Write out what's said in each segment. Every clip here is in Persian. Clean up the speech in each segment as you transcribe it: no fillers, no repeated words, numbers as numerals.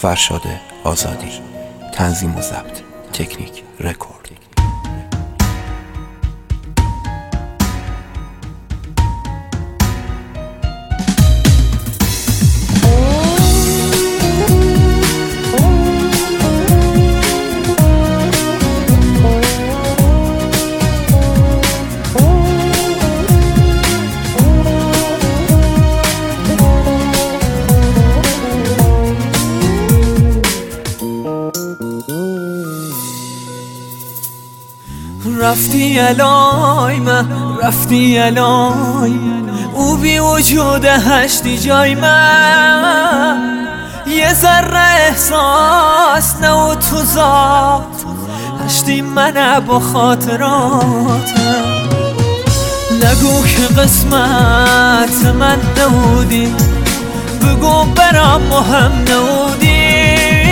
فرشاد آزادی. تنظیم و ضبط تکنیک رکورد. رفتی علای من، رفتی علای او بی وجود هشتی جای من. یه ذره احساس نه و تو ذات هشتی من با خاطراتم. نگو که قسمت من نبودی، بگو برام مهم نبودی.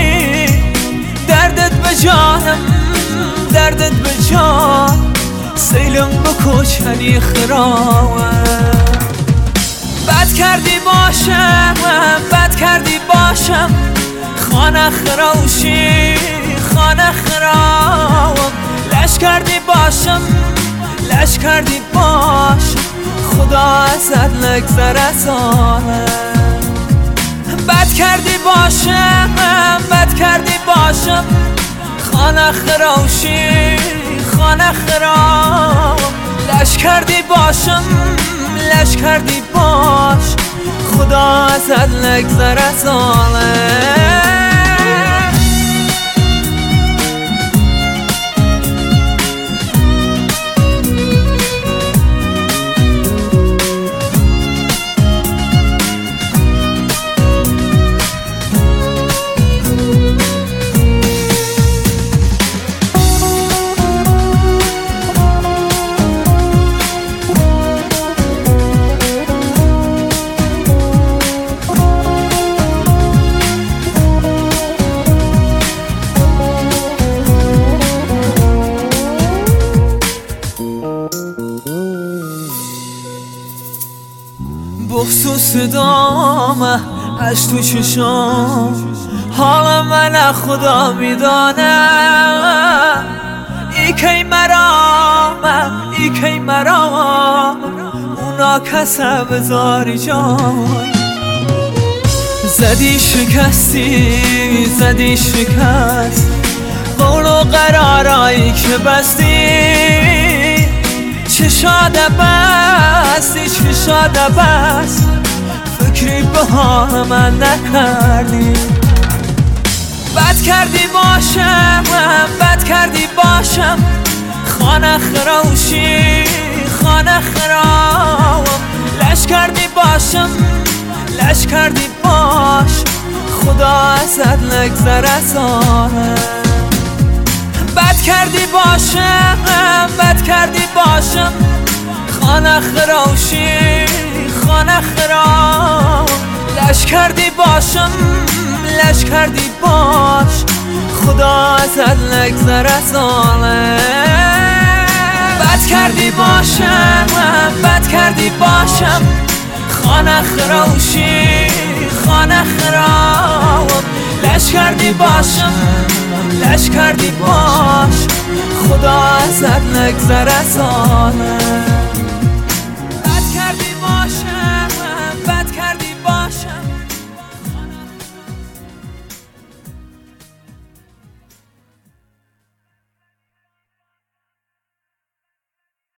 دردت به جانم، دردت به جان سیلم بکشنی خراوه. بد کردی باشم، بد کردی باشم خانه خراوشی، خانه خراوم. لش کردی باشم، لش کردی باشم خدا ازت نگذره ساله. بد کردی باشم، بد کردی باشم خانه خراوشی، خانه خرام. لش کردی باشم، لش کردی باش خدا ازت نگذره ساله. بخصوص دامه اش تو چشام حال من خدا میدانه. ای کی مرامه، ای کی مرام اونا کسه بذاری جای. زدی شکستی، زدی شکست قول و قرارایی که بستی. چشاده بستی، چشاده بست فکری به حال من نکردی. بد کردی باشم، بد کردی باشم خانه خراوشی، خانه خراوم. لش کردی باشم، لش کردی باش خدا ازت نگذره ساله. بد کردی باشم، بد کردی باشم خانه خراوشی، خانه خرام. لش کردی باشم، لش کردی باش خدا ازت نگذره ساله. بد کردی باشم، بد کردی باشم خانه خراوشی، خانه خرام. لش کردی باشم، لش کردی باش خدا ازت نگذره ساله.